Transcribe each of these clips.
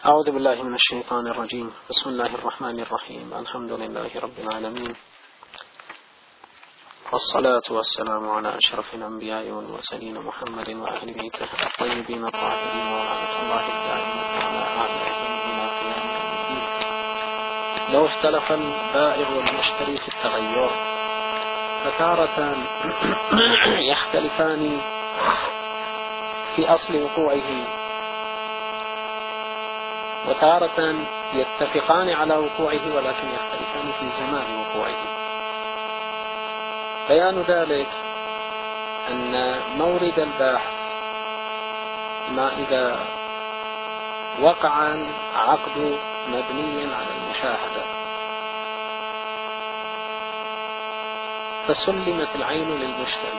أعوذ بالله من الشيطان الرجيم. بسم الله الرحمن الرحيم. الحمد لله رب العالمين، والصلاة والسلام على أشرف الأنبياء والمرسلين محمد وأهل بيته الطيبين الطاهرين ورحمة الله الدائمة على آله إلى قيام الدين. لو اختلف البائع والمشتري في التغير فتارة يختلفان في أصل وقوعه، وتارة يتفقان على وقوعه ولكن يختلفان في زمان وقوعه. بيان ذلك أن مورد الباحث ما إذا وقع العقد مبنيا على المشاهدة فسلمت العين للمشتري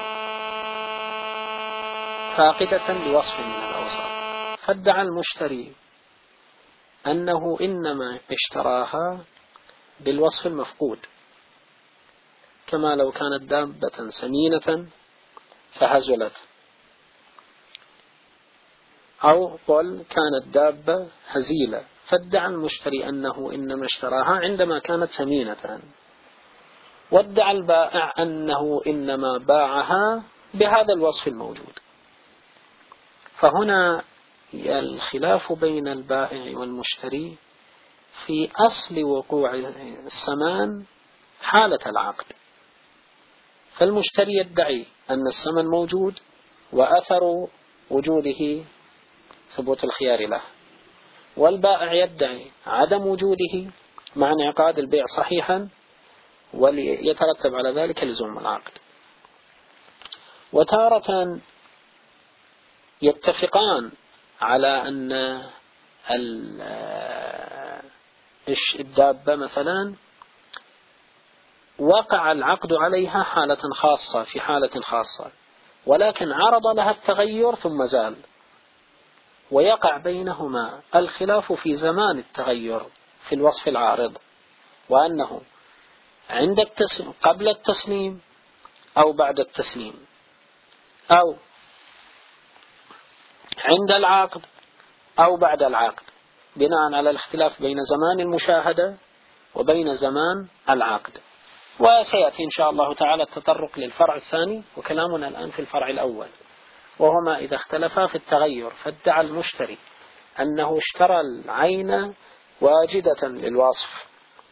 فاقدة لوصف من الأوصاف، فادعى المشتري أنه إنما اشتراها بالوصف المفقود، كما لو كانت دابة سمينة فهزلت، أو قل كانت دابة هزيلة، فادعى المشتري أنه إنما اشتراها عندما كانت سمينة، وادعى البائع أنه إنما باعها بهذا الوصف الموجود. فهنا الخلاف بين البائع والمشتري في أصل وقوع الثمن حالة العقد. فالمشتري يدعي أن الثمن موجود وأثر وجوده ثبوت الخيار له، والبائع يدعي عدم وجوده مع انعقاد البيع صحيحا وليترتب على ذلك لزوم العقد. وتارة يتفقان على أن الدابة مثلا وقع العقد عليها حالة خاصة في حالة خاصة، ولكن عرض لها التغير ثم زال، ويقع بينهما الخلاف في زمان التغير في الوصف العارض، وأنه عند قبل التسليم أو بعد التسليم، أو عند العقد أو بعد العقد، بناء على الاختلاف بين زمان المشاهدة وبين زمان العقد. وسيأتي إن شاء الله تعالى التطرق للفرع الثاني، وكلامنا الآن في الفرع الأول، وهما إذا اختلفا في التغير فادعى المشتري أنه اشترى العين واجدة للوصف،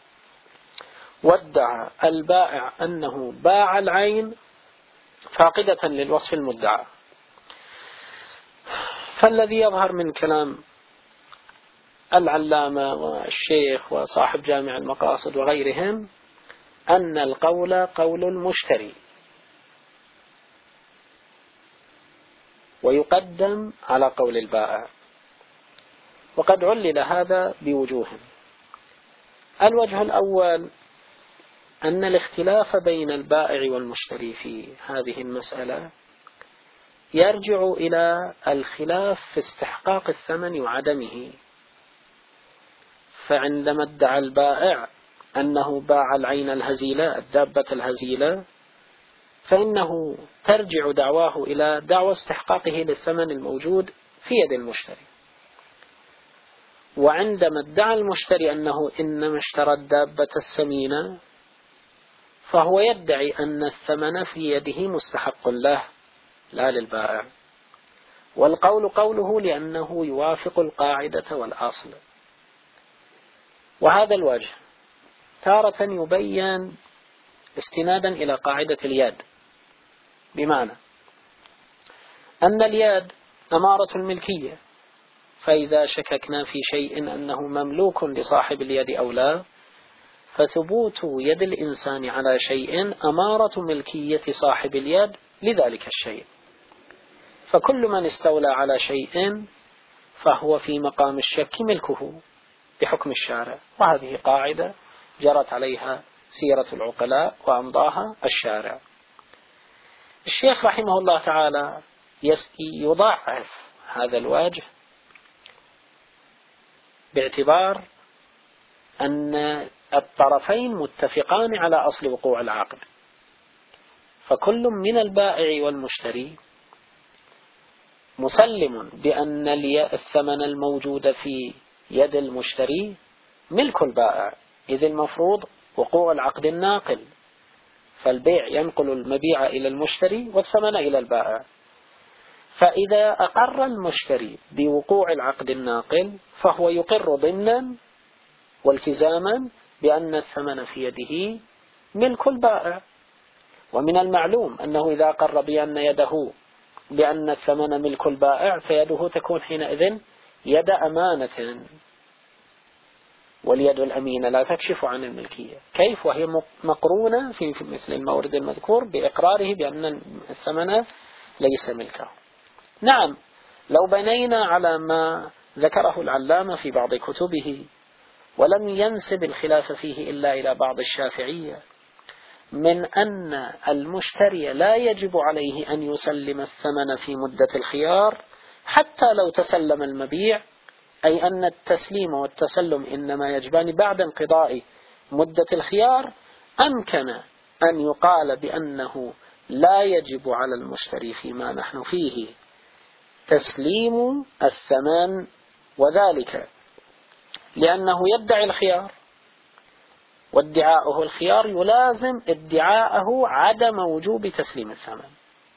وادعى البائع أنه باع العين فاقدة للوصف المدعى. فالذي يظهر من كلام العلامة والشيخ وصاحب جامع المقاصد وغيرهم أن القول قول المشتري ويقدم على قول البائع، وقد علل هذا بوجوه. الوجه الأول أن الاختلاف بين البائع والمشتري في هذه المسألة يرجع إلى الخلاف في استحقاق الثمن وعدمه. فعندما ادعى البائع أنه باع العين الهزيلة الدابة الهزيلة، فإنه ترجع دعواه إلى دعوى استحقاقه للثمن الموجود في يد المشتري. وعندما ادعى المشتري أنه إنما اشترى الدابة السمينة، فهو يدعي أن الثمن في يده مستحق له لا للبائع، والقول قوله لأنه يوافق القاعدة والأصل. وهذا الوجه تارة يبين استنادا إلى قاعدة اليد، بمعنى أن اليد أمارة الملكية، فإذا شككنا في شيء أنه مملوك لصاحب اليد أو لا، فثبوت يد الإنسان على شيء أمارة ملكية صاحب اليد لذلك الشيء. فكل من استولى على شيء فهو في مقام الشك ملكه بحكم الشارع، وهذه قاعدة جرت عليها سيرة العقلاء وأمضاها الشارع. الشيخ رحمه الله تعالى يضاعف هذا الوجه باعتبار أن الطرفين متفقان على أصل وقوع العقد، فكل من البائع والمشتري مسلم بأن الثمن الموجود في يد المشتري ملك البائع، إذ المفروض وقوع العقد الناقل، فالبيع ينقل المبيع إلى المشتري والثمن إلى البائع. فإذا أقر المشتري بوقوع العقد الناقل فهو يقر ضمنا والتزاما بأن الثمن في يده ملك البائع. ومن المعلوم أنه إذا أقر بأن الثمن ملك البائع فيده تكون حينئذ يد أمانة، واليد الأمينة لا تكشف عن الملكية. كيف وهي مقرونة في مثل المورد المذكور بإقراره بأن الثمن ليس ملكه؟ نعم، لو بنينا على ما ذكره العلامة في بعض كتبه ولم ينسب الخلاف فيه إلا إلى بعض الشافعية، من أن المشتري لا يجب عليه أن يسلم الثمن في مدة الخيار حتى لو تسلم المبيع، أي أن التسليم والتسلم إنما يجبان بعد انقضاء مدة الخيار، أمكن أن يقال بأنه لا يجب على المشتري فيما نحن فيه تسليم الثمن، وذلك لأنه يدعي الخيار، وادعاؤه الخيار يلازم ادعاءه عدم وجوب تسليم الثمن.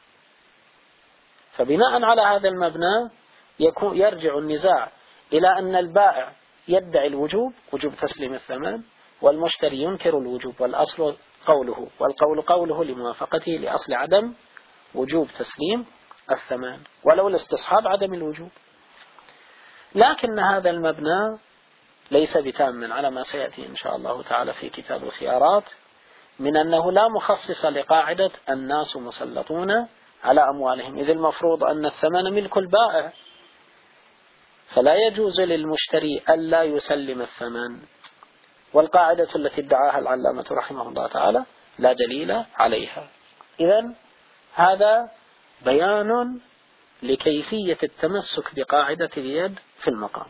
فبناء على هذا المبنى يرجع النزاع إلى أن البائع يدعي الوجوب، وجوب تسليم الثمن، والمشتري ينكر الوجوب، والأصل قوله، والقول قوله لموافقته لأصل عدم وجوب تسليم الثمن ولو لاستصحاب عدم الوجوب. لكن هذا المبنى ليس بتام على ما سيأتي إن شاء الله تعالى في كتاب الخيارات، من أنه لا مخصص لقاعدة الناس مسلطون على أموالهم، إذ المفروض أن الثمن ملك البائع، فلا يجوز للمشتري ألا يسلم الثمن. والقاعدة التي ادعاها العلامة رحمه الله تعالى لا دليل عليها. إذن هذا بيان لكيفية التمسك بقاعدة اليد في المقام.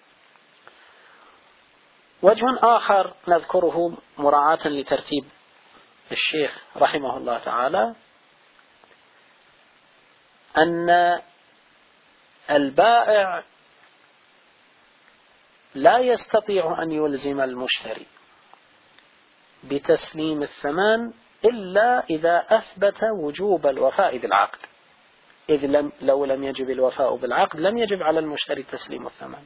وجه آخر نذكره مراعاة لترتيب الشيخ رحمه الله تعالى، أن البائع لا يستطيع أن يلزم المشتري بتسليم الثمن إلا إذا أثبت وجوب الوفاء بالعقد، إذ لو لم يجب الوفاء بالعقد لم يجب على المشتري تسليم الثمن.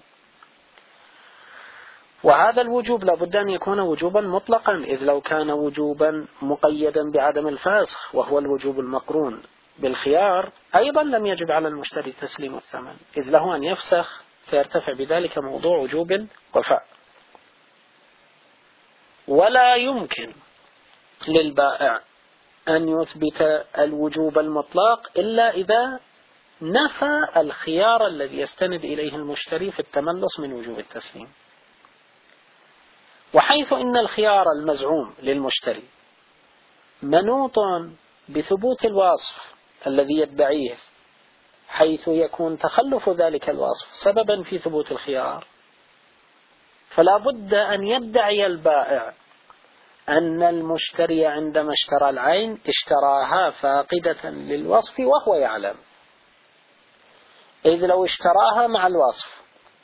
وهذا الوجوب لابد أن يكون وجوبا مطلقا، إذ لو كان وجوبا مقيدا بعدم الفسخ وهو الوجوب المقرون بالخيار أيضا لم يجب على المشتري تسليم الثمن، إذ له أن يفسخ فيرتفع بذلك موضوع وجوب الوفاء. ولا يمكن للبائع أن يثبت الوجوب المطلق إلا إذا نفى الخيار الذي يستند إليه المشتري في التملص من وجوب التسليم. وحيث إن الخيار المزعوم للمشتري منوط بثبوت الوصف الذي يدعيه، حيث يكون تخلف ذلك الوصف سببا في ثبوت الخيار، فلا بد أن يدعي البائع أن المشتري عندما اشترى العين اشتراها فاقدة للوصف وهو يعلم، إذ لو اشتراها مع الوصف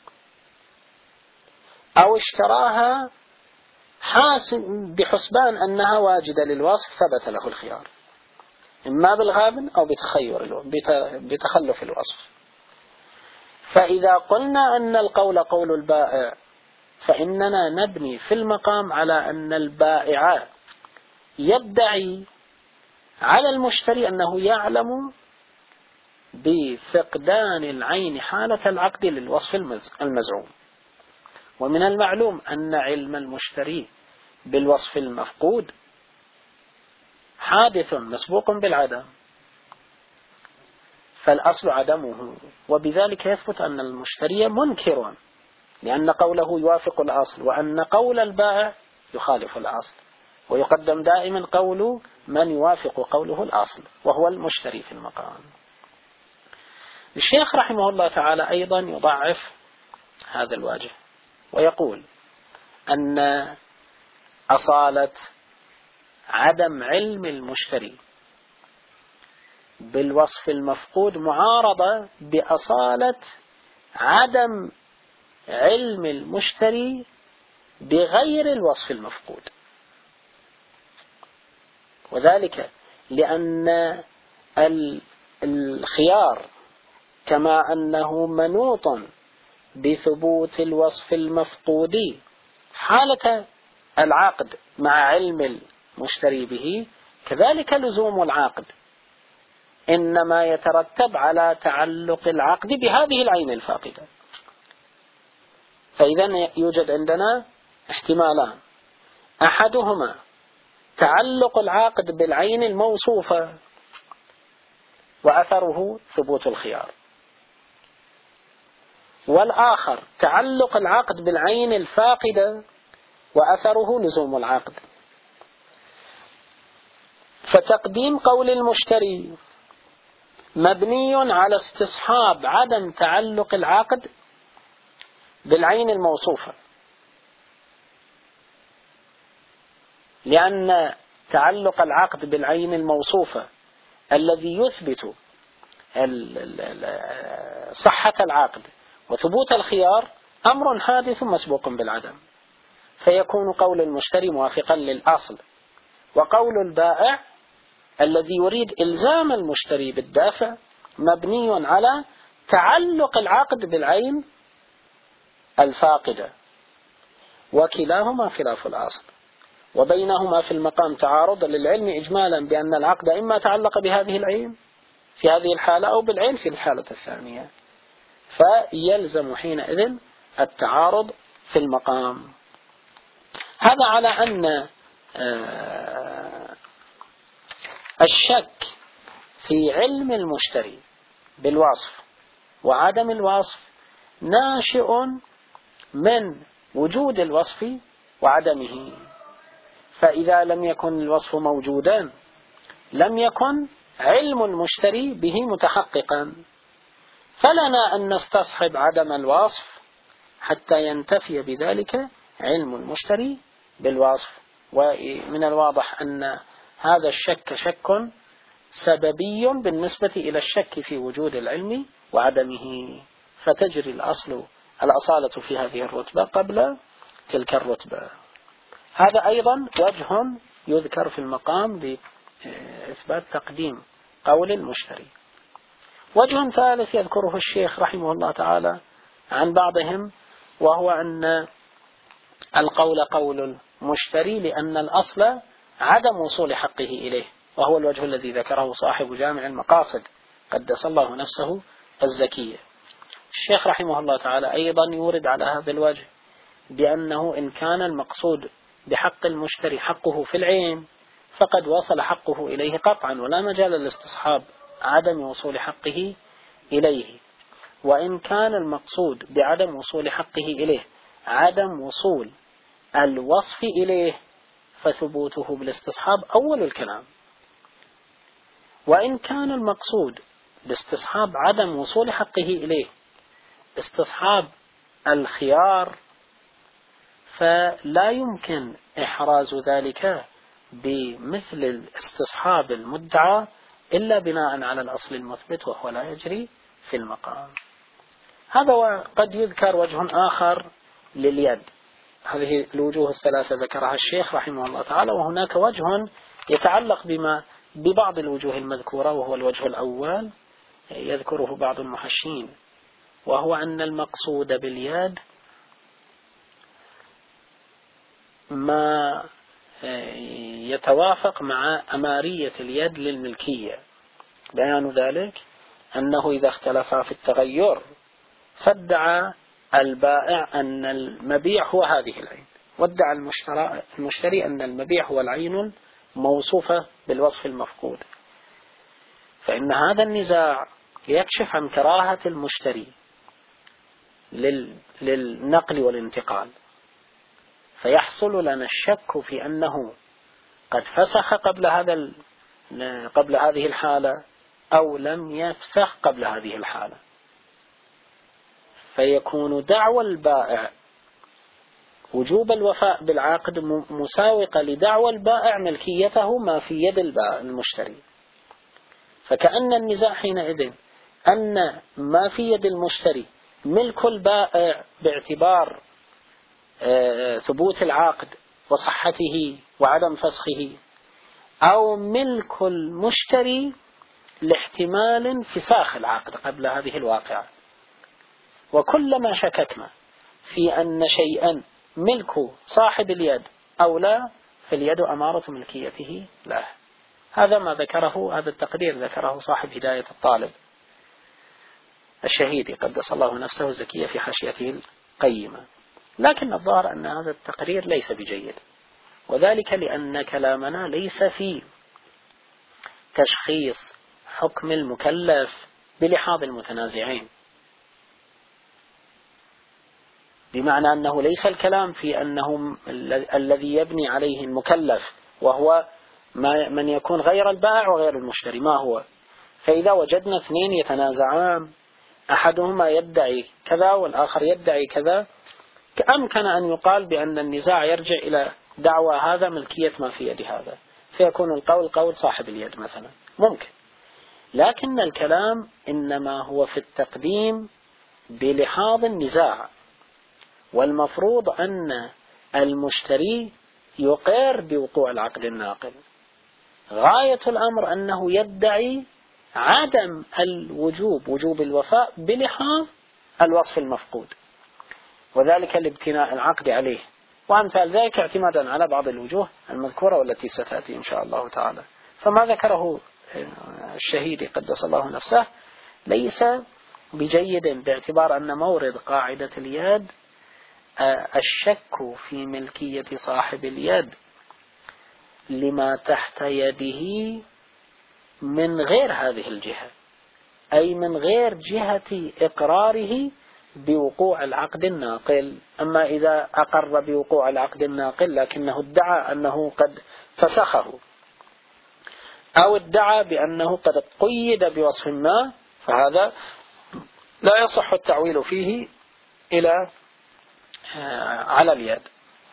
أو اشتراها بحسبان أنها واجدة للوصف ثبت له الخيار، إما بالغابن أو بتخلف الوصف. فإذا قلنا أن القول قول البائع فإننا نبني في المقام على أن البائع يدعي على المشتري أنه يعلم بفقدان العين حالة العقد للوصف المزعوم. ومن المعلوم أن علم المشتري بالوصف المفقود حادث مسبوق بالعدم، فالأصل عدمه، وبذلك يثبت أن المشتري منكر، لأن قوله يوافق الأصل، وأن قول البائع يخالف الأصل، ويقدم دائما قول من يوافق قوله الأصل وهو المشتري في المقام. الشيخ رحمه الله تعالى أيضا يضعف هذا الواجه ويقول أن أصالة عدم علم المشتري بالوصف المفقود معارضة بأصالة عدم علم المشتري بغير الوصف المفقود، وذلك لأن الخيار كما أنه منوط بثبوت الوصف المفقود حالة العقد مع علم المشتري به، كذلك لزوم العقد إنما يترتب على تعلق العقد بهذه العين الفاقدة. فإذا يوجد عندنا احتمالان: أحدهما تعلق العقد بالعين الموصوفة وأثره ثبوت الخيار، والآخر تعلق العقد بالعين الفاقدة وأثره لزوم العقد. فتقديم قول المشتري مبني على استصحاب عدم تعلق العقد بالعين الموصوفة، لأن تعلق العقد بالعين الموصوفة الذي يثبت صحة العقد وثبوت الخيار أمر حادث مسبوق بالعدم، فيكون قول المشتري موافقا للأصل، وقول البائع الذي يريد إلزام المشتري بالدافع مبني على تعلق العقد بالعين الفاقدة، وكلاهما خلاف الأصل، وبينهما في المقام تعارض للعلم إجمالا بأن العقد إما تعلق بهذه العين في هذه الحالة أو بالعين في الحالة الثانية، فيلزم حينئذ التعارض في المقام. هذا على أن الشك في علم المشتري بالوصف وعدم الوصف ناشئ من وجود الوصف وعدمه، فإذا لم يكن الوصف موجودا لم يكن علم المشتري به متحققا، فلنا أن نستصحب عدم الوصف حتى ينتفي بذلك علم المشتري بالوصف. ومن الواضح أن هذا الشك شك سببي بالنسبة إلى الشك في وجود العلم وعدمه، فتجري الأصالة في هذه الرتبة قبل تلك الرتبة. هذا أيضا وجه يذكر في المقام لإثبات تقديم قول المشتري. وجه ثالث يذكره الشيخ رحمه الله تعالى عن بعضهم، وهو أن القول قول المشتري لأن الأصل عدم وصول حقه إليه، وهو الوجه الذي ذكره صاحب جامع المقاصد قدس الله نفسه الزكية. الشيخ رحمه الله تعالى أيضا يورد على هذا الوجه بأنه إن كان المقصود بحق المشتري حقه في العين فقد وصل حقه إليه قطعا ولا مجال للاستصحاب عدم وصول حقه إليه، وإن كان المقصود بعدم وصول حقه إليه عدم وصول الوصف إليه فثبوته بالاستصحاب أول الكلام، وإن كان المقصود باستصحاب عدم وصول حقه إليه استصحاب الخيار فلا يمكن إحراز ذلك بمثل الاستصحاب المدعى إلا بناء على الأصل المثبت وهو لا يجري في المقام. هذا وقد يذكر وجه آخر لليد. هذه الوجوه الثلاثة ذكرها الشيخ رحمه الله تعالى، وهناك وجه يتعلق ببعض الوجوه المذكورة، وهو الوجه الأول يذكره بعض المحشين، وهو أن المقصود باليد ما يتوافق مع أمارية اليد للملكية. بيان ذلك أنه إذا اختلفا في التغير فادعى البائع أن المبيع هو هذه العين، وادعى المشتري أن المبيع هو العين الموصوفة بالوصف المفقود، فإن هذا النزاع يكشف عن كراهة المشتري للنقل والانتقال، فيحصل لنا الشك في أنه قد فسخ قبل هذه الحالة أو لم يفسخ قبل هذه الحالة، فيكون دعوى البائع وجوب الوفاء بالعقد مساوقة لدعوى البائع ملكيته ما في يد المشتري، فكأن النزاع حينئذ أن ما في يد المشتري ملك البائع باعتبار ثبوت العقد وصحته وعدم فسخه، أو ملك المشتري لاحتمال انفساخ العقد قبل هذه الواقعة. وكلما شككنا في أن شيئا ملك صاحب اليد أو لا، فاليد أمارة ملكيته له. هذا ما ذكره، هذا التقدير ذكره صاحب هداية الطالب الشهيدي قدس الله نفسه الزكية في حاشيته القيمة. لكن الظاهر أن هذا التقرير ليس بجيد، وذلك لأن كلامنا ليس في تشخيص حكم المكلف بلحاظ المتنازعين، بمعنى أنه ليس الكلام في أنه الذي يبني عليه المكلف وهو من يكون غير البائع وغير المشتري ما هو. فإذا وجدنا اثنين يتنازعان، أحدهما يدعي كذا والآخر يدعي كذا، أمكن أن يقال بأن النزاع يرجع إلى دعوى هذا ملكية ما في يد هذا، فيكون القول قول صاحب اليد مثلا، ممكن. لكن الكلام إنما هو في التقديم بلحاظ النزاع، والمفروض أن المشتري يقر بوقوع العقد الناقل. غاية الأمر أنه يدعي عدم الوجوب، وجوب الوفاء بلحاظ الوصف المفقود، وذلك لابتناء العقد عليه، وأمثال ذلك اعتمادا على بعض الوجوه المذكورة والتي ستأتي إن شاء الله تعالى. فما ذكره الشهيدي قدس الله نفسه ليس بجيد، باعتبار أن مورد قاعدة اليد الشك في ملكية صاحب اليد لما تحت يده من غير هذه الجهة، أي من غير جهة إقراره بوقوع العقد الناقل. أما إذا أقر بوقوع العقد الناقل لكنه ادعى أنه قد فسخه، أو ادعى بأنه قد قيد بوصف ما، فهذا لا يصح التعويل فيه على اليد.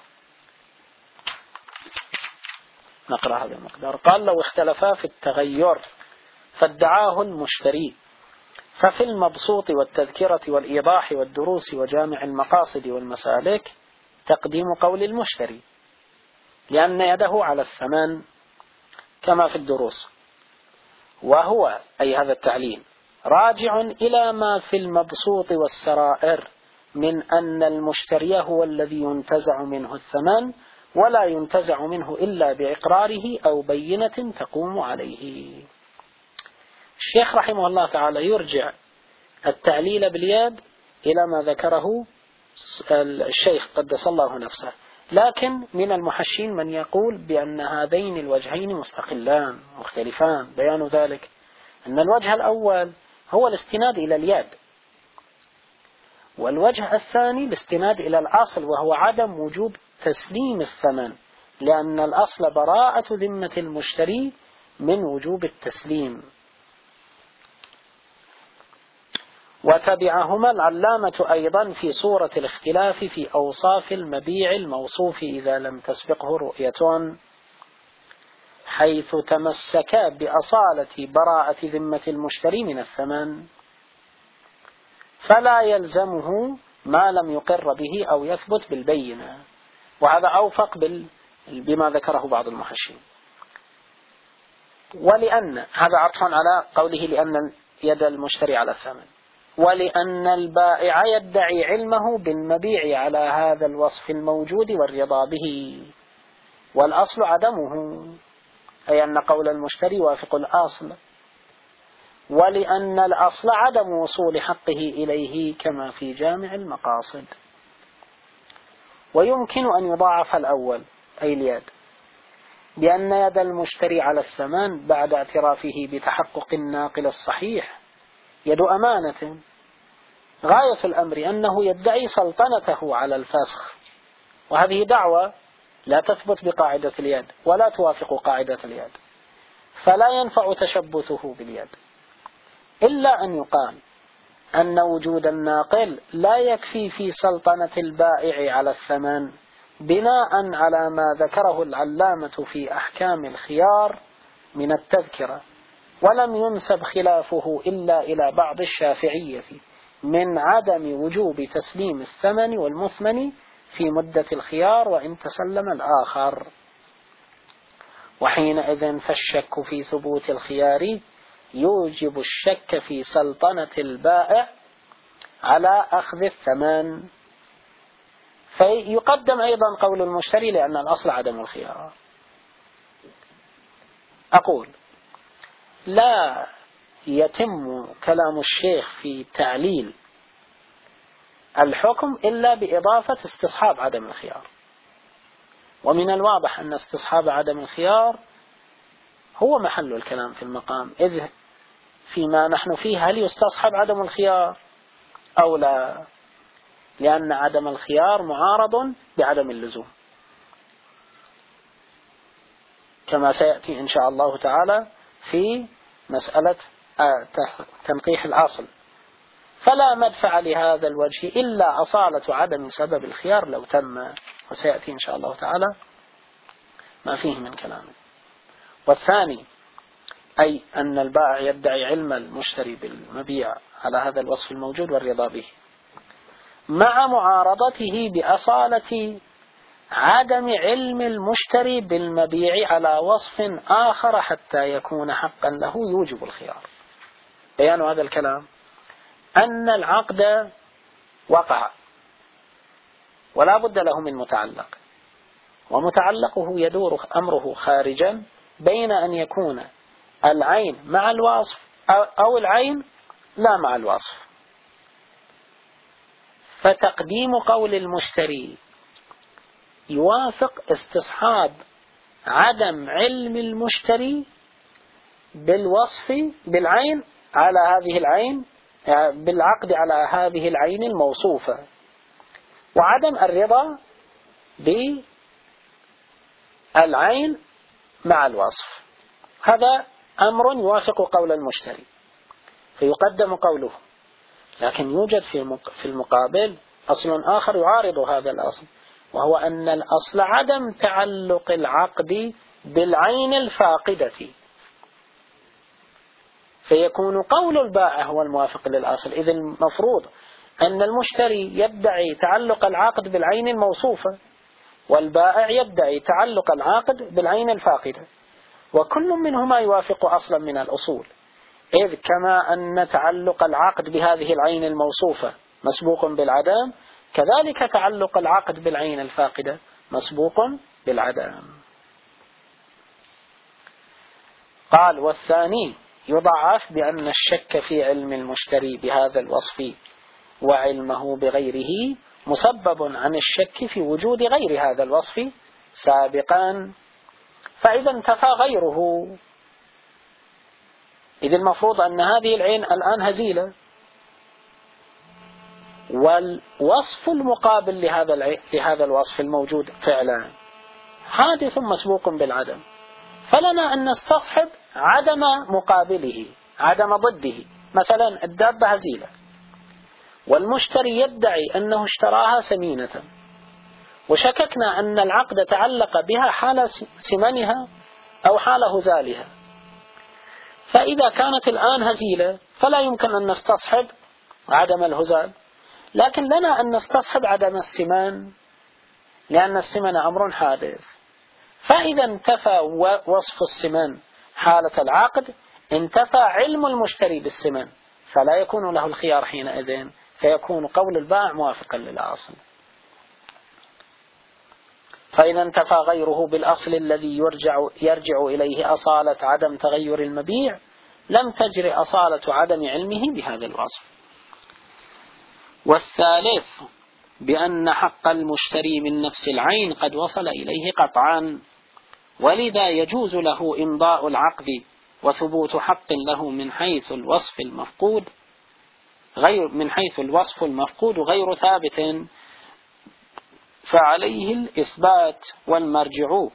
نقرأ هذا المقدار. قال: لو اختلفا في التغير فادعاه المشتري، ففي المبسوط والتذكرة والإيضاح والدروس وجامع المقاصد والمسالك تقديم قول المشتري، لأن يده على الثمن كما في الدروس، وهو أي هذا التعليل راجع إلى ما في المبسوط والسرائر من أن المشتري هو الذي ينتزع منه الثمن، ولا ينتزع منه إلا بإقراره أو بينة تقوم عليه. الشيخ رحمه الله تعالى يرجع التعليل باليد إلى ما ذكره الشيخ قدس الله نفسه، لكن من المحشين من يقول بأن هذين الوجهين مستقلان مختلفان. بيان ذلك أن الوجه الأول هو الاستناد إلى اليد، والوجه الثاني الاستناد إلى الأصل، وهو عدم وجوب تسليم الثمن، لأن الأصل براءة ذمة المشتري من وجوب التسليم. وتبعهما العلامة أيضا في صورة الاختلاف في أوصاف المبيع الموصوف إذا لم تسبقه رؤية، حيث تمسكا بأصالة براءة ذمة المشتري من الثمن، فلا يلزمه ما لم يقر به أو يثبت بالبينة. وهذا أوفق بما ذكره بعض المحشين. ولأن هذا عطف على قوله لأن يد المشتري على الثمن، ولأن البائع يدعي علمه بالمبيع على هذا الوصف الموجود والرضا به، والأصل عدمه، أي أن قول المشتري يوافق الأصل، ولأن الأصل عدم وصول حقه إليه كما في جامع المقاصد. ويمكن أن يضاعف الأول أي اليد بأن يد المشتري على الثمن بعد اعترافه بتحقق الناقل الصحيح يد أمانة، غاية الأمر أنه يدعي سلطنته على الفسخ، وهذه دعوة لا تثبت بقاعدة اليد ولا توافق قاعدة اليد، فلا ينفع تشبثه باليد، إلا أن يقال أن وجود الناقل لا يكفي في سلطنة البائع على الثمن، بناء على ما ذكره العلامة في أحكام الخيار من التذكرة، ولم ينسب خلافه إلا إلى بعض الشافعية من عدم وجوب تسليم الثمن والمثمن في مدة الخيار وإن تسلم الآخر، وحينئذ فالشك في ثبوت الخيار يوجب الشك في سلطنة البائع على أخذ الثمن. فيقدم أيضا قول المشتري لأن الأصل عدم الخيار. أقول لا يتم كلام الشيخ في تعليل الحكم إلا بإضافة استصحاب عدم الخيار، ومن الواضح أن استصحاب عدم الخيار هو محل الكلام في المقام، إذ فيما نحن فيه هل يستصحب عدم الخيار أو لا، لأن عدم الخيار معارض بعدم اللزوم كما سيأتي إن شاء الله تعالى في مسألة تنقيح الأصل. فلا مدفع لهذا الوجه إلا أصالة عدم سبب الخيار لو تم، وسيأتي إن شاء الله تعالى ما فيه من كلام. والثاني أي أن البائع يدعي علم المشتري بالمبيع على هذا الوصف الموجود والرضا به، مع معارضته بأصالة عدم علم المشتري بالمبيع على وصف آخر حتى يكون حقا له يوجب الخيار. بيان هذا الكلام أن العقد وقع ولا بد له من متعلق، ومتعلقه يدور أمره خارجا بين أن يكون العين مع الوصف أو العين لا مع الوصف. فتقديم قول المشتري يوافق استصحاب عدم علم المشتري بالوصف بالعين على هذه العين، بالعقد على هذه العين الموصوفة، وعدم الرضا بالعين مع الوصف. هذا أمر يوافق قول المشتري فيقدم قوله، لكن يوجد في المقابل أصل آخر يعارض هذا الأصل، وهو أن الأصل عدم تعلق العقد بالعين الفاقدة، فيكون قول البائع هو الموافق للأصل. إذن المفروض أن المشتري يدعي تعلق العقد بالعين الموصوفة، والبائع يدعي تعلق العقد بالعين الفاقدة، وكل منهما يوافق أصلا من الأصول، إذ كما أن تعلق العقد بهذه العين الموصوفة مسبوق بالعدم، كذلك تعلق العقد بالعين الفاقدة مسبوق بالعدم. قال والثاني يضعف بأن الشك في علم المشتري بهذا الوصف وعلمه بغيره مسبب عن الشك في وجود غير هذا الوصف سابقا، فإذا انتفى غيره، إذ المفروض أن هذه العين الآن هزيلة، والوصف المقابل لهذا الوصف الموجود فعلا حادث مسبوق بالعدم، فلنا أن نستصحب عدم مقابله، عدم ضده. مثلا الدابة هزيلة والمشتري يدعي أنه اشتراها سمينة، وشككنا أن العقد تعلق بها حال سمنها أو حال هزالها، فإذا كانت الآن هزيلة فلا يمكن أن نستصحب عدم الهزال، لكن لنا أن نستصحب عدم السمان، لأن السمن أمر حادث. فإذا انتفى وصف السمن حالة العقد انتفى علم المشتري بالسمن، فلا يكون له الخيار حينئذ، فيكون قول البائع موافقا للأصل. فإذا انتفى غيره بالأصل الذي يرجع إليه أصالة عدم تغير المبيع، لم تجري أصالة عدم علمه بهذا الوصف. والثالث بأن حق المشتري من نفس العين قد وصل إليه قطعا، ولذا يجوز له إمضاء العقد وثبوت حق له من حيث الوصف المفقود غير ثابت، فعليه الإثبات والمرجع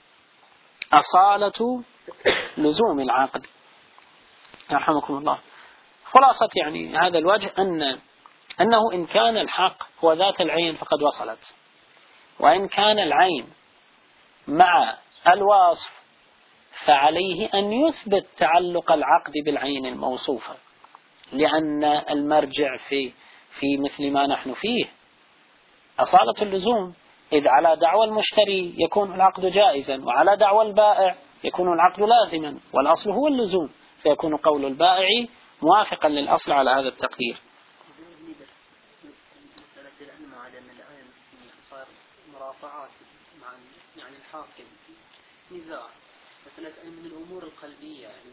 أصالة لزوم العقد. رحمكم الله. خلاصة يعني هذا الوجه أنه إن كان الحق هو ذات العين فقد وصلت، وإن كان العين مع الوصف فعليه أن يثبت تعلق العقد بالعين الموصوفة، لأن المرجع في مثل ما نحن فيه أصالة اللزوم، إذ على دعوى المشتري يكون العقد جائزا، وعلى دعوى البائع يكون العقد لازما، والأصل هو اللزوم، فيكون قول البائع موافقا للأصل على هذا التقدير. مسألة العلم على أن الآن صار مرافعات مع يعني الحاكم نزاع، مسألة من الأمور القلبية يعني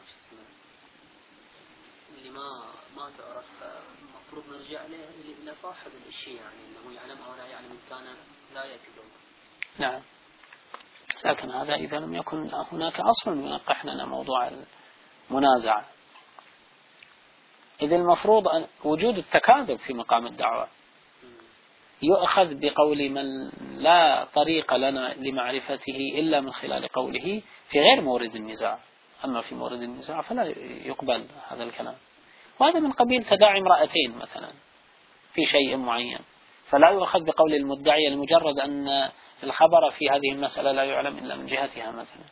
اللي ما تعرف، المفروض نرجع له إلى صاحب الشيء، يعني أنه يعلم أو لا يعلم إن كان لا يكذب. نعم، لكن هذا إذا لم يكن هناك أصل ينقح لنا موضوع المنازعة، إذ المفروض أن وجود التكاذب في مقام الدعوة يؤخذ بقول من لا طريق لنا لمعرفته إلا من خلال قوله في غير مورد النزاع، أما في مورد النزاع فلا يقبل هذا الكلام. وهذا من قبيل تداعي امرأتين مثلا في شيء معين، فلا يؤخذ بقول المدعي لمجرد أن الخبر في هذه المسألة لا يعلم إلا من جهتها مثلا.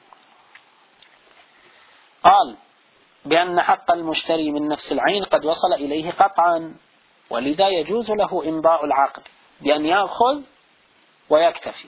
قال بأن حق المشتري من نفس العين قد وصل إليه قطعا، ولذا يجوز له إمضاء العقد بأن يأخذ ويكتفي،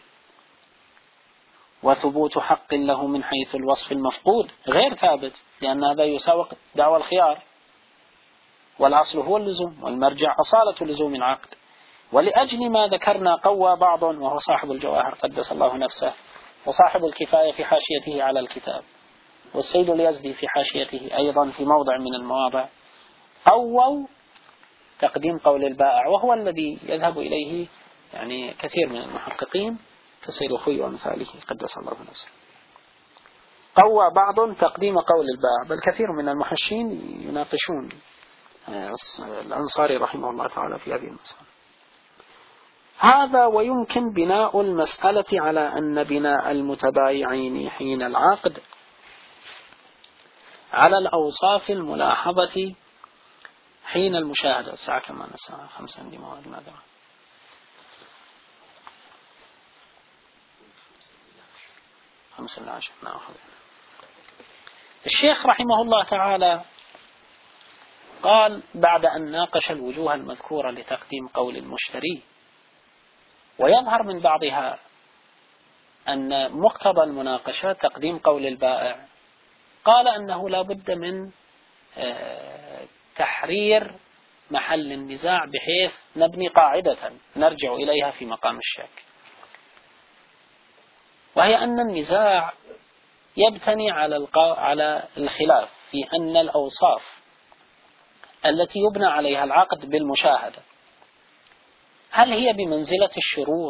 وثبوت حق له من حيث الوصف المفقود غير ثابت، لأن هذا يساوق دعوى الخيار، والأصل هو اللزوم، والمرجع أصالة لزوم العقد. ولأجل ما ذكرنا قوى بعض، وهو صاحب الجواهر قدس الله نفسه، وصاحب الكفاية في حاشيته على الكتاب، والسيد اليزدي في حاشيته أيضا في موضع من المواضع، قووا تقديم قول البائع، وهو الذي يذهب إليه يعني كثير من المحققين كسيد خوي ومثاله قدس الله نفسه. قوى بعض تقديم قول البائع، بل كثير من المحشين يناقشون الأنصاري رحمه الله تعالى في هذه المسألة. هذا ويمكن بناء المسألة على أن بناء المتبايعين حين العقد على الأوصاف الملاحظة حين المشاهدة. الساعة كمان الساعة 5 عندي موعد، ماذا؟ خمسة العشر نأخذ. الشيخ رحمه الله تعالى قال بعد أن ناقش الوجوه المذكورة لتقديم قول المشتري، ويظهر من بعضها أن مقتضى المناقشة تقديم قول البائع، قال أنه لا بد من تحرير محل النزاع بحيث نبني قاعدة نرجع إليها في مقام الشك، وهي أن النزاع يبتني على الخلاف في أن الأوصاف التي يبنى عليها العقد بالمشاهدة هل هي بمنزلة الشروط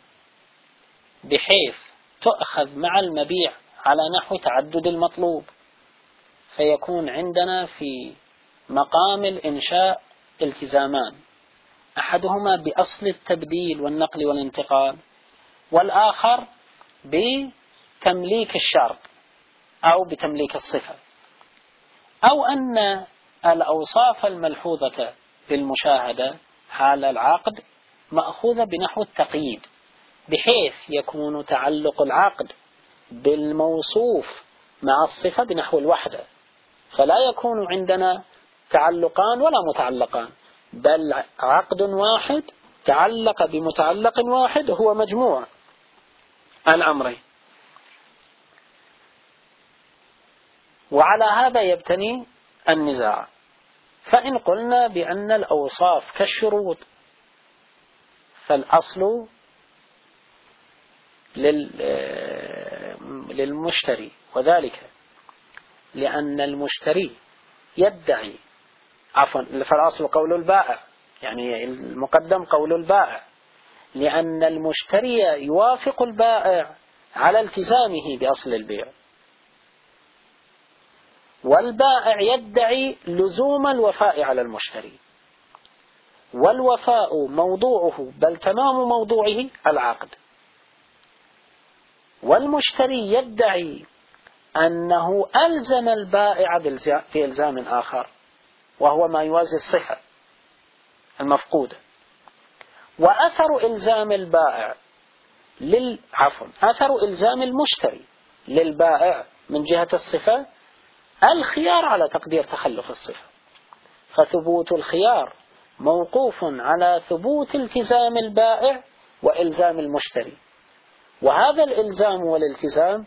بحيث تؤخذ مع المبيع على نحو تعدد المطلوب، فيكون عندنا في مقام الإنشاء التزامان، أحدهما بأصل التبديل والنقل والانتقال، والآخر بتمليك الشرط أو بتمليك الصفة، أو أن الأوصاف الملحوظة بالمشاهدة حال العقد مأخوذة بنحو التقييد، بحيث يكون تعلق العقد بالموصوف مع الصفة بنحو الوحدة، فلا يكون عندنا تعلقان ولا متعلقان، بل عقد واحد تعلق بمتعلق واحد هو مجموع الأمرين. وعلى هذا يبتني النزاع. فإن قلنا بأن الأوصاف كالشروط فالأصل للمشتري، وذلك لأن المشتري يدعي فالأصل قول البائع، يعني المقدم قول البائع، لأن المشتري يوافق البائع على التزامه بأصل البيع، والبائع يدعي لزوم الوفاء على المشتري، والوفاء موضوعه بل تمام موضوعه العقد، والمشتري يدعي أنه ألزم البائع بإلزام آخر وهو ما يوازي الصحة المفقودة. وأثر إلزام البائع أثر إلزام المشتري للبائع من جهة الصفة الخيار على تقدير تخلف الصفة، فثبوت الخيار موقوف على ثبوت التزام البائع وإلزام المشتري، وهذا الإلزام والالتزام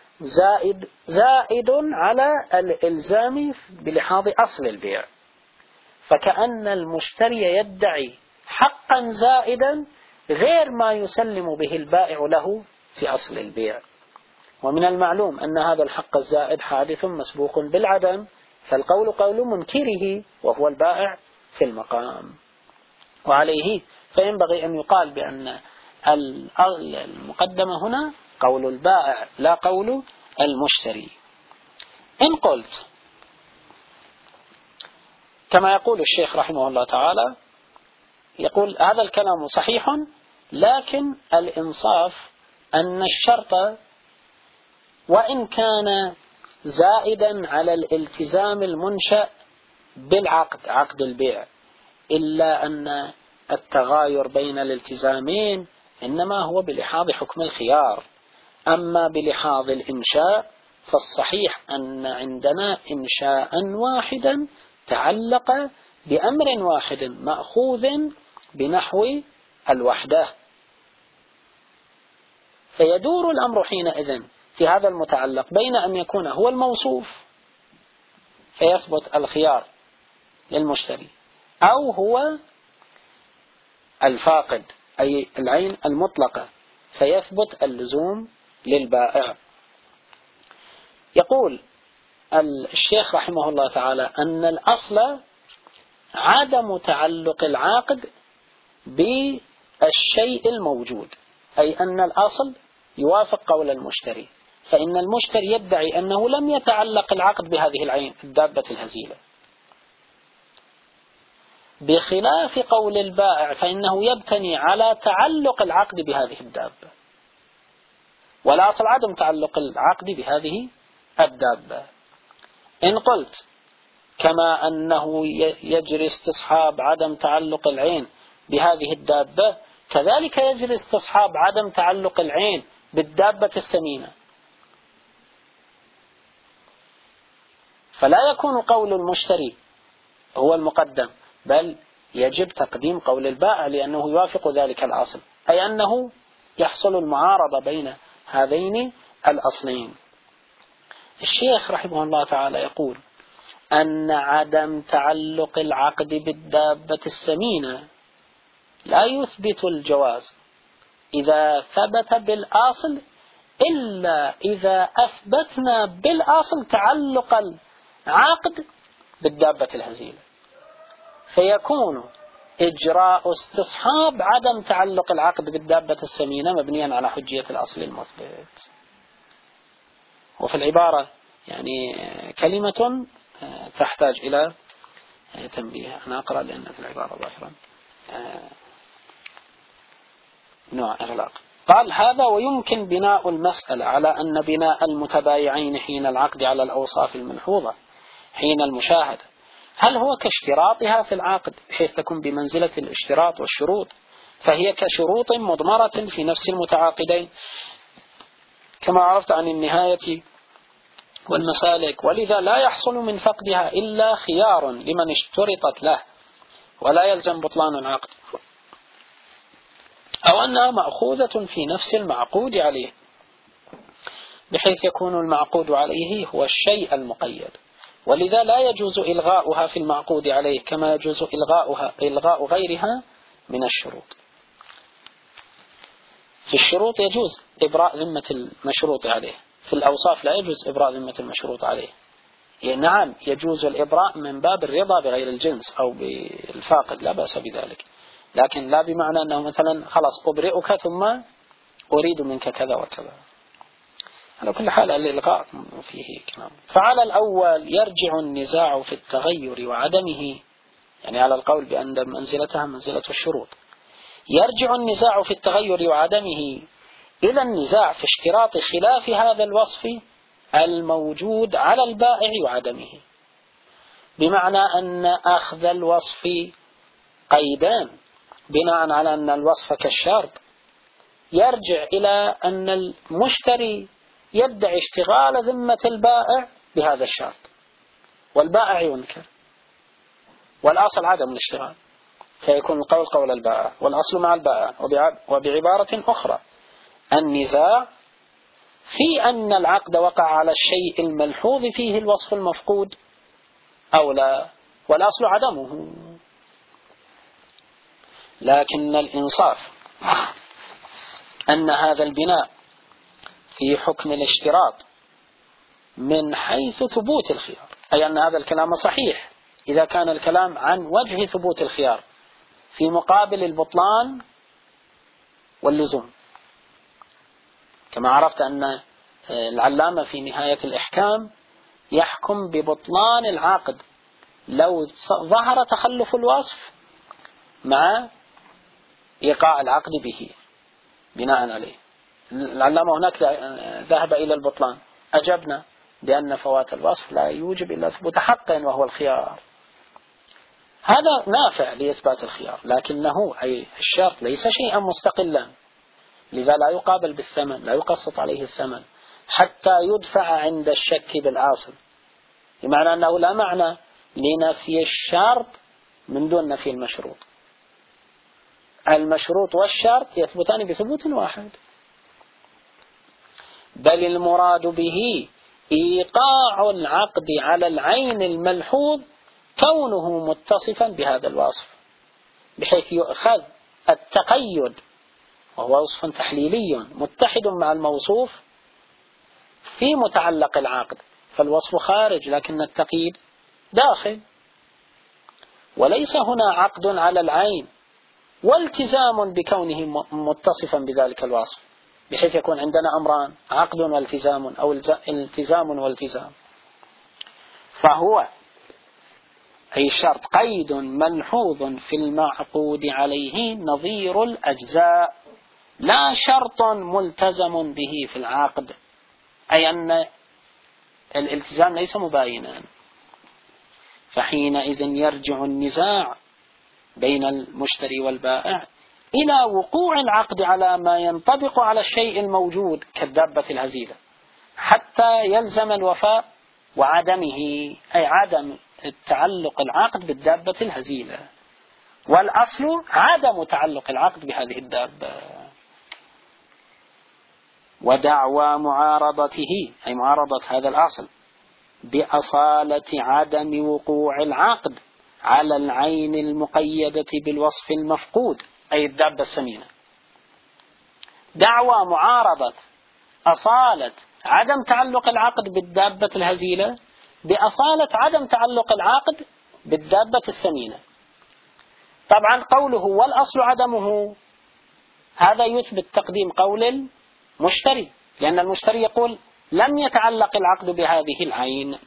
زائد على الإلزام بلحاظ أصل البيع، فكأن المشتري يدعي حقا زائدا غير ما يسلم به البائع له في أصل البيع. ومن المعلوم أن هذا الحق الزائد حادث مسبوق بالعدم، فالقول قول منكره وهو البائع في المقام. وعليه فينبغي أن يقال بأن المقدمة هنا قول البائع لا قول المشتري. إن قلت كما يقول الشيخ رحمه الله تعالى، يقول هذا الكلام صحيح، لكن الإنصاف أن الشرط وإن كان زائدا على الالتزام المنشأ بالعقد، عقد البيع، إلا أن التغاير بين الالتزامين إنما هو بلحاظ حكم الخيار، أما بلحاظ الإنشاء فالصحيح أن عندنا إنشاء واحدا تعلق بأمر واحد مأخوذ بنحو الوحدة، فيدور الأمر حينئذ في هذا المتعلق بين أن يكون هو الموصوف فيثبت الخيار للمشتري، أو هو الفاقد أي العين المطلقة فيثبت اللزوم للبائع. يقول الشيخ رحمه الله تعالى أن الأصل عدم تعلق العقد بالشيء الموجود، أي أن الأصل يوافق قول المشتري، فإن المشتري يدعي أنه لم يتعلق العقد بهذه العين الدابة الهزيلة، بخلاف قول البائع فإنه يبتني على تعلق العقد بهذه الدابة، والأصل عدم تعلق العقد بهذه الدابة. إن قلت كما أنه يجري استصحاب عدم تعلق العين بهذه الدابة، كذلك يجري استصحاب عدم تعلق العين بالدابة السمينة، فلا يكون قول المشتري هو المقدم، بل يجب تقديم قول البائع لأنه يوافق ذلك الأصل، أي أنه يحصل المعارضة بين هذين الأصلين. الشيخ رحمه الله تعالى يقول أن عدم تعلق العقد بالدابة السمينة لا يثبت الجواز إذا ثبت بالأصل، إلا إذا أثبتنا بالأصل تعلق العقد بالدابة الهزيلة، فيكون إجراء استصحاب عدم تعلق العقد بالدابة السمينة مبنيا على حجية الأصل المثبت. وفي العبارة يعني كلمة تحتاج إلى تنبيه، أنا أقرأ لأن في العبارة ظاهرا نوع إغلاق. قال هذا ويمكن بناء المسألة على أن بناء المتبايعين حين العقد على الأوصاف الملحوظة حين المشاهدة هل هو كاشتراطها في العقد بحيث تكون بمنزلة الاشتراط والشروط، فهي كشروط مضمرة في نفس المتعاقدين كما عرفت عن النهاية والمسالك، ولذا لا يحصل من فقدها إلا خيار لمن اشترطت له ولا يلزم بطلان العقد، أو أنها مأخوذة في نفس المعقود عليه بحيث يكون المعقود عليه هو الشيء المقيد، ولذا لا يجوز إلغاؤها في المعقود عليه كما يجوز إلغاء غيرها من الشروط. في الشروط يجوز إبراء ذمة المشروط عليه، في الأوصاف لا يجوز إبراء ذمة المشروط عليه. يعني نعم يجوز الإبراء من باب الرضا بغير الجنس أو بالفاقد لا بأس بذلك، لكن لا بمعنى أنه مثلا خلاص أبرئك ثم أريد منك كذا وكذا. على كل حال الإلغاء فيه كلام. فعلى الأول يرجع النزاع في التغير وعدمه، يعني على القول بأن منزلتها منزلة الشروط، يرجع النزاع في التغير وعدمه إلى النزاع في اشتراط خلاف هذا الوصف الموجود على البائع وعدمه، بمعنى أن أخذ الوصف قيدان بناء على أن الوصف كالشرط يرجع إلى أن المشتري يدعي اشتغال ذمة البائع بهذا الشرط والبائع ينكر، والأصل عدم الاشتغال، فيكون القول قول البائع والأصل مع البائع. وبعبارة أخرى النزاع في أن العقد وقع على الشيء الملحوظ فيه الوصف المفقود أو لا، والأصل عدمه. لكن الإنصاف أن هذا البناء في حكم الاشتراط من حيث ثبوت الخيار، أي أن هذا الكلام صحيح إذا كان الكلام عن وجه ثبوت الخيار في مقابل البطلان واللزوم. كما عرفت أن العلامة في نهاية الإحكام يحكم ببطلان العقد لو ظهر تخلف الوصف مع إيقاع العقد به بناء عليه. العلامة هناك ذهب إلى البطلان، أجبنا بأن فوات الوصف لا يوجب إلا ثبوت حق وهو الخيار. هذا نافع لإثبات الخيار، لكنه أي الشرط ليس شيئا مستقلا، لذا لا يقابل بالثمن، لا يقسط عليه الثمن حتى يدفع عند الشك بالأصل، بمعنى أنه لا معنى لنفي الشرط من دون نفي المشروط. المشروط والشرط يثبتان بثبوت واحد، بل المراد به إيقاع العقد على العين الملحوظ كونه متصفا بهذا الوصف، بحيث يؤخذ التقيد وهو وصف تحليلي متحد مع الموصوف في متعلق العقد، فالوصف خارج لكن التقييد داخل. وليس هنا عقد على العين والتزام بكونه متصفا بذلك الوصف، بحيث يكون عندنا أمران: عقد والتزام أو التزام والتزام. فهو أي شرط قيد ملحوظ في المعقود عليه نظير الأجزاء، لا شرط ملتزم به في العقد، أي أن الالتزام ليس مباينا. فحينئذ يرجع النزاع بين المشتري والبائع إلى وقوع العقد على ما ينطبق على الشيء الموجود كالدابة الهزيلة حتى يلزم الوفاء، وعدمه أي عدم تعلق العقد بالدابة الهزيلة، والأصل عدم تعلق العقد بهذه الدابة. ودعوى معارضته أي معارضة هذا الأصل بأصالة عدم وقوع العقد على العين المقيدة بالوصف المفقود أي الدابة السمينة. دعوى معارضة أصالة عدم تعلق العقد بالدابة الهزيلة بأصالة عدم تعلق العقد بالدابة السمينة. طبعا قوله والأصل عدمه هذا يثبت تقديم قول المشتري، لأن المشتري يقول لم يتعلق العقد بهذه العين،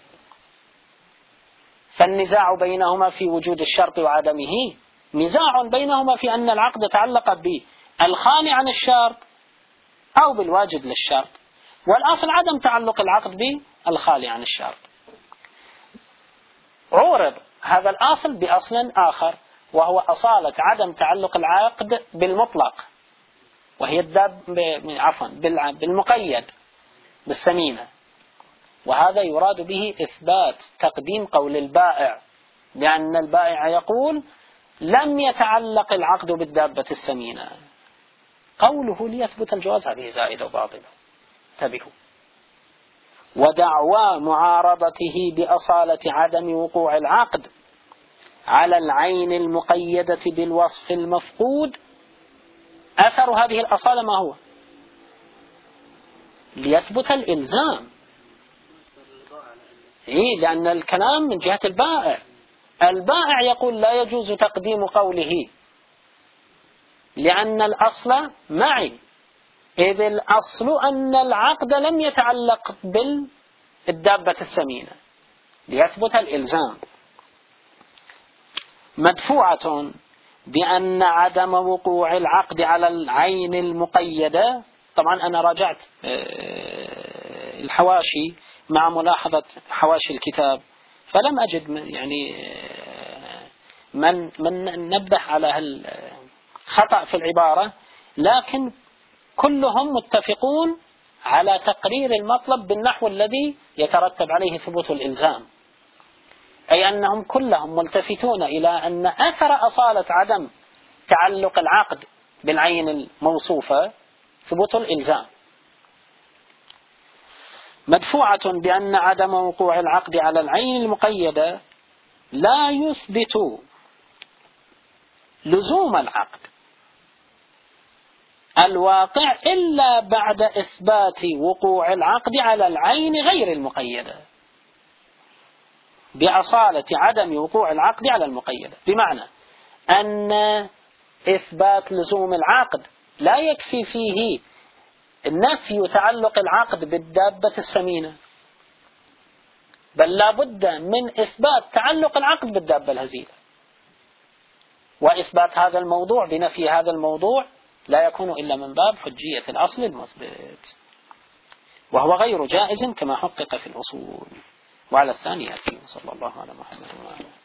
فالنزاع بينهما في وجود الشرط وعدمه نزاع بينهما في أن العقد تعلق بالخالي عن الشرط أو بالواجب للشرط، والأصل عدم تعلق العقد بالخالي عن الشرط. عورض هذا الأصل بأصل آخر وهو أصالة عدم تعلق العقد بالمطلق، وهي بالمقيد بالسمينة، وهذا يراد به إثبات تقديم قول البائع، لأن البائع يقول لم يتعلق العقد بالدابة السمينة. قوله ليثبت الجواز هذه زائدة وباطلة، انتبهوا. ودعوى معارضته بأصالة عدم وقوع العقد على العين المقيدة بالوصف المفقود، أثر هذه الأصالة ما هو؟ ليثبت الإلزام، لأن الكلام من جهة البائع. البائع يقول لا يجوز تقديم قوله لأن الأصل معي، إذ الأصل أن العقد لم يتعلق بالدابة السمينة، ليثبت الإلزام. مدفوعة بأن عدم وقوع العقد على العين المقيدة. طبعا أنا راجعت الحواشي مع ملاحظة حواشي الكتاب، فلم أجد يعني من نبه على الخطأ في العبارة، لكن كلهم متفقون على تقرير المطلب بالنحو الذي يترتب عليه ثبوت الإلزام. أي أنهم كلهم ملتفتون إلى أن أثر أصالة عدم تعلق العقد بالعين الموصوفة ثبوت الإلزام، مدفوعة بأن عدم وقوع العقد على العين المقيدة لا يثبت لزوم العقد الواقع إلا بعد إثبات وقوع العقد على العين غير المقيدة بأصالة عدم وقوع العقد على المقيدة. بمعنى أن إثبات لزوم العقد لا يكفي فيه نفي تعلق العقد بالدابة السمينة، بل لا بد من إثبات تعلق العقد بالدابة الهزيلة، وإثبات هذا الموضوع بنفي هذا الموضوع لا يكون إلا من باب حجية الأصل المثبت، وهو غير جائز كما حقق في الأصول. وعلى الثاني يأتي. صلى الله على محمد وعلى